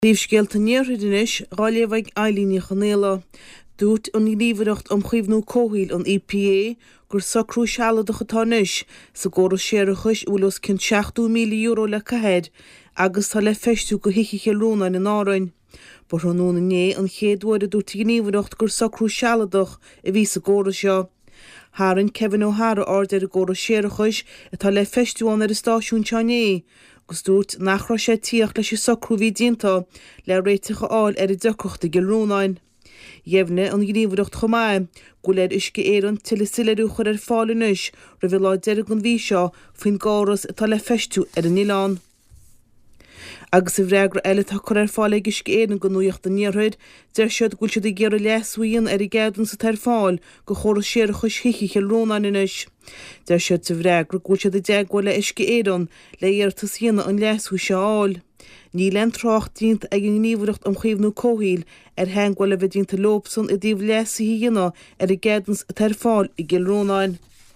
Lífsgéalta níorthaidis gáileamhaigh Eileen Chanéla. Dúirt an gníomhaireacht chuimhnú cóthail an EPA gur socrú sealadach atá anois sa gcóras séarachais bhfuil os cinn €7,000,000 le cathir agus tá le feistú go hiiciche lúnain in árainn. Bar an núna né an chéadúir a dúirt gníomhaireacht gur socrú sealadach a bhí sa gcóras seo. Tharann Kevin O'Hara ordair a gcóras séarachais atá le feistúán ar a stáisiún teanné. Gus dúirt nach raibh sé tíocht leis socrú bhí dínta le réitecha áil ar a decrochta go lúnain. Dhéimhne an gníomhaireacht chomáim go léir uisce éireann tuileadh ar fáil anois ra bhfuil lá deireadh an bhí seo faoin gcóras atá le feistú ar an Oileán. Agus i bhreagra eile tá chur ar fáil ag uisce éireann go nuacht an níorthaid, deir siad gúil siad i ggéar leasmhaíonn ar i gceadann sa tar fáil go chóras séarachais hiiciche lúnain anois. Deir siad sa bhreagra gúil siad i deagháil le uisce éireann le dhéartas dhéanana an leasmhaí seo áil. Ní len trácht dínt ag an gníomhaireacht chuimhnú cóthail ar theangháil le bheith dínta lópsan i dtíobh leasaí dhéanana ar i gceadann sa tar fáil i gCill Rónáin.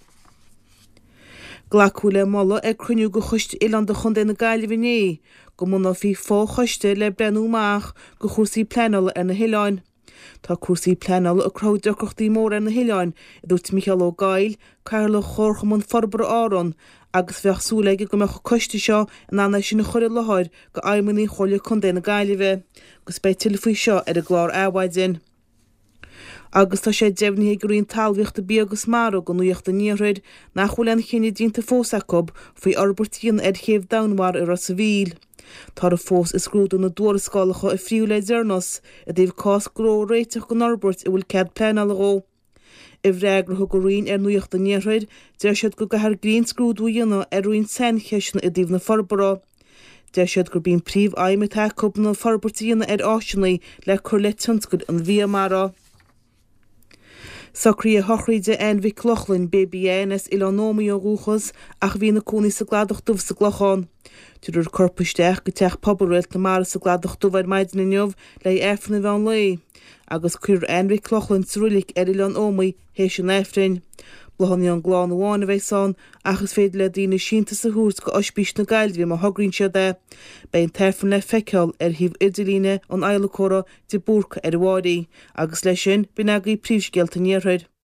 Glacú le molla ag cruinniú go chuiste Oileán de chun na Gaillimh go muna bhí fó chuiste le brenúach go chósaí pleanala ar na Hoileáin. Tá cuasaí pleanala a crowd decrochtaí mór ar na Hoileáin i dúirt Micheál Ó Gail, Carla Chorchaman Forbar Áran agus bheith súlaige go meach chuiste seo an anna sin na chuir láthir go aimimeí chola chun na Gaillimh, gus beidh tilfaí seo ar a glár áhhaidin. Agus tá sé deimhnaithe go raon talmhaíochta bí agus marú go nuacht a níorthaid nach bhfuil an chinine dínta fósacob faoi orbertíon ar chéamh damhar ar sa bhíl. Tá a fós is scrúdú na dúrascálacha i phríú le dearnas a dtíobh cás gró réiteach go Norbert i bhfuil cead pleanala ró. I bhreagra thug go raon ar nuacht a níorthaid, deir siad go gahar gríon scrúdú dhéanana ar roinn sen cheisna i dtíobh na Forbara. Deir siad gur bíon príomh aimimethe cúb na Forbartíana ar áisinaí le chur le tionscud an bhí mara. Socrí a thochraide Envic Loughlin BBNS Ilanóí ó Rúchas ach bhí na cúnaí sa gladach dumh sa Ghlachán. Tuidir corpaisteach go teach pobalréilt na mar sa gladach dumhaid maidin inniuh le efna bhean lei, agus cuir Envic Loughlin srúlik ar Ilanóí hééis an efrin. Blahanní an gláán amháin a bheitán agus féidir le dtíine sínta sa hús go ospís na Gaillimh a thugrann siad é. Beidh terfan le feiceáil ar híomh idirlíne an eilechóra de búrcha ar bhádaí, agus leis sin bíonn agaí príomhsgéalta níorthaid.